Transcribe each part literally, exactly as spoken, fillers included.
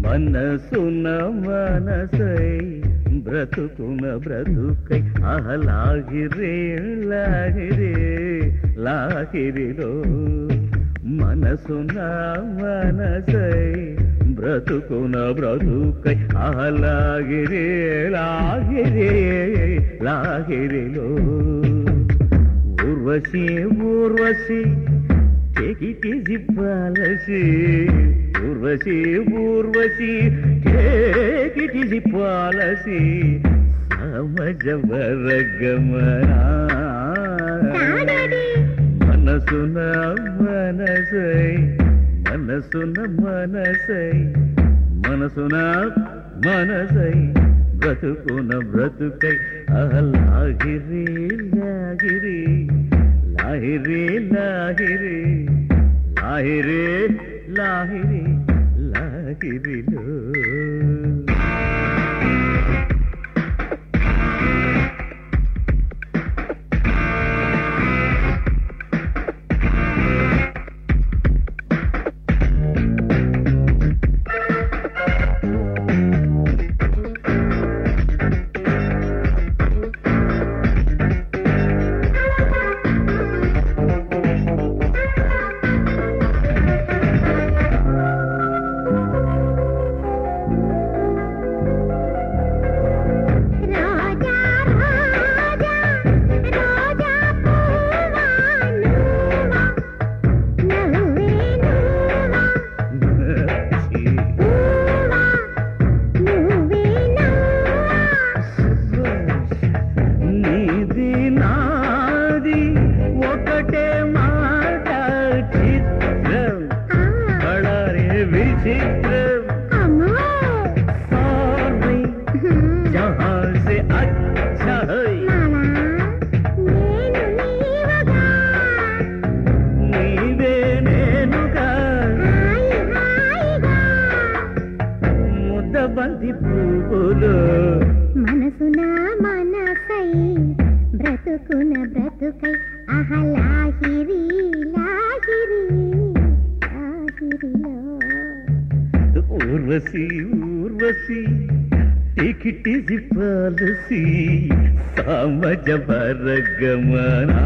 మనసున మనసై బ్రతుకున బ్రతుకై ఆహలాగిరే లాగిరే లాగిరిలో మనసున మనసై బ్రతుకున బ్రతుకై ఆహలాగిరే లాగిరే లాగిరిలో Urvashi Urvashi take it easy policy Urvashi Urvashi take it easy policy సమజ వర్గమనా మనసున మనసై మనసున మనసై మనసున మనసై బ్రతుకున బ్రతుకై లాగిరి లాగిరి లాహిరి లాహిరి లాహిరి లాహిరి లాహిరిలో బంతి పువ్వులు మనసున మనసై బ్రతుకున బ్రతుకై ఆహలాహిరి Lahiri లాహిరిలో Urvashi Urvashi take it easy policy సమజ వర్గమనా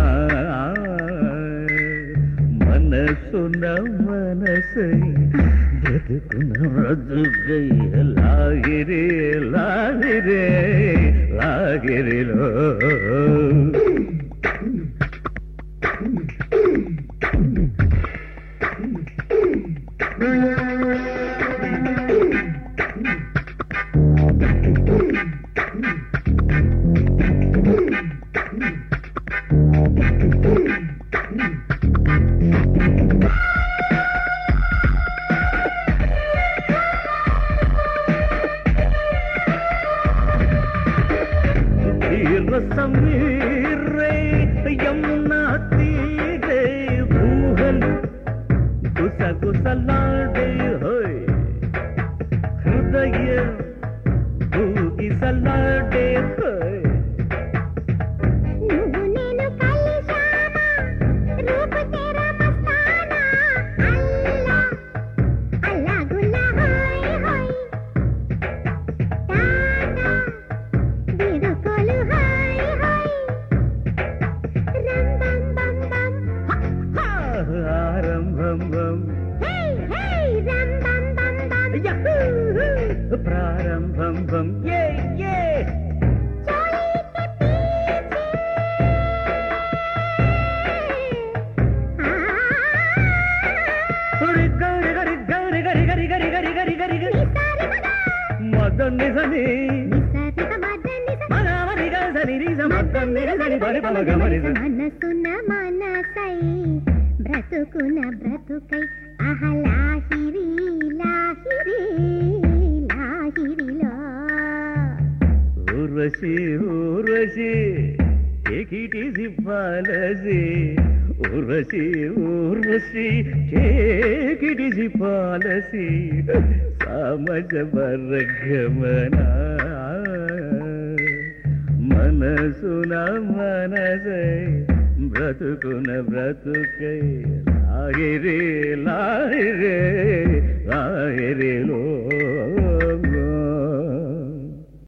మనసున మనసై బ్రతుకున బ్రతుకై లాగిరే లాగిరే లాగిరిలో समीरे यमुना तीरे भूहल गुसा गुसलाडे होय हृदय भूगी सलाडे होय ప్రారంభం బం ఏ ఏ మదన్ నిజని మనసున మనసై బ్రతుకున బ్రతుకై ఆహలాహిరి Lahiri లాహిరిలో Urvashi Urvashi take it easy policy Urvashi Urvashi take it easy policy సమజ వర్గమనా మనసున మనసై బ్రతుకున బ్రతుకై లాగిరే లాగిరే లాగిరిలో